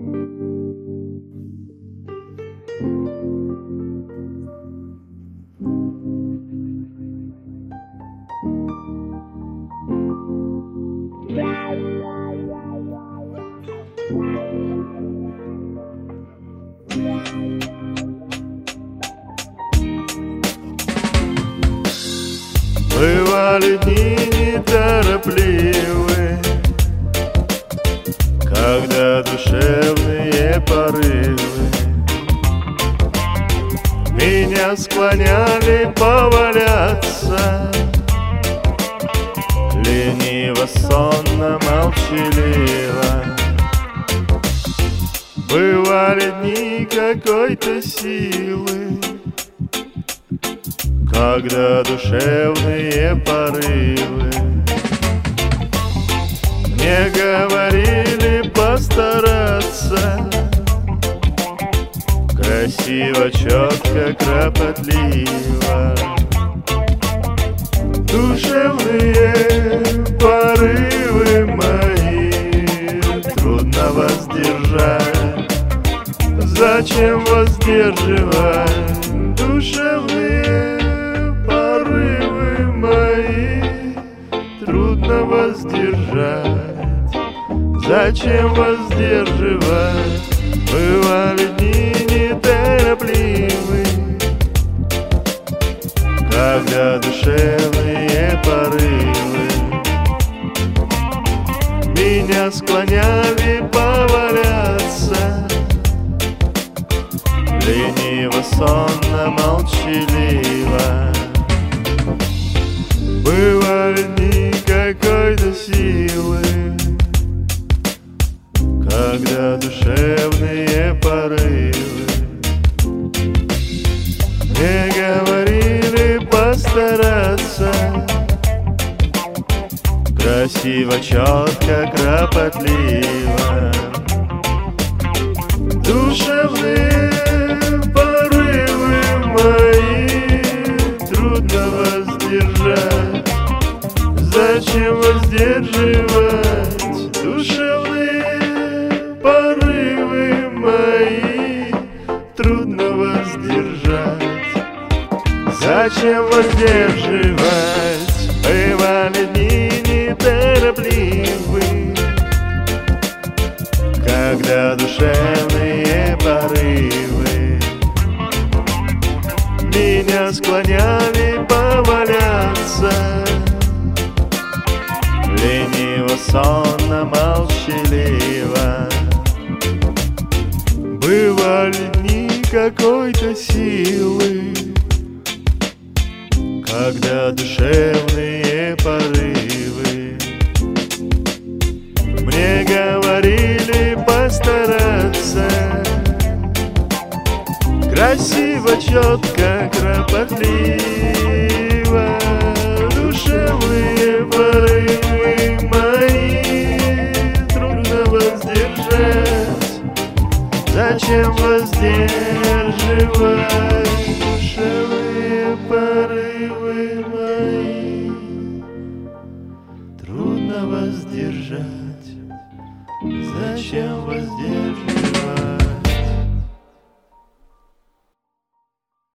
Бывали дни неторопливы, когда душевные порывы меня склоняли поваляться, лениво, сонно, молчаливо. Бывали дни какой-то силы, когда душевные порывы мне говорили постараться, красиво, четко, кропотливо. Душевные порывы мои трудно воздержать. Зачем воздерживать душевные порывы мои? Трудно воздержать. Зачем воздерживать? Бывали дни неторопливы, когда душевные порывы меня склоняли поваляться, лениво, сонно, молчаливо. Бывали дни какой-то силы, когда душевные порывы мне говорили постараться, красиво, четко, кропотливо. Душевные порывы мои трудно воздержать. Зачем воздерживать душевные порывы мои? Трудно воздержать. Зачем воздерживать? Бывали дни неторопливы, когда душевные порывы меня склоняли поваляться, лениво, сонно, молчаливо. Бывали дни какой-то силы, когда душевные порывы мне говорили постараться, красиво, четко, кропотливо. Душевные порывы мои трудно воздержать. Зачем воздерживать душевные порывы мои? Трудно воздержать.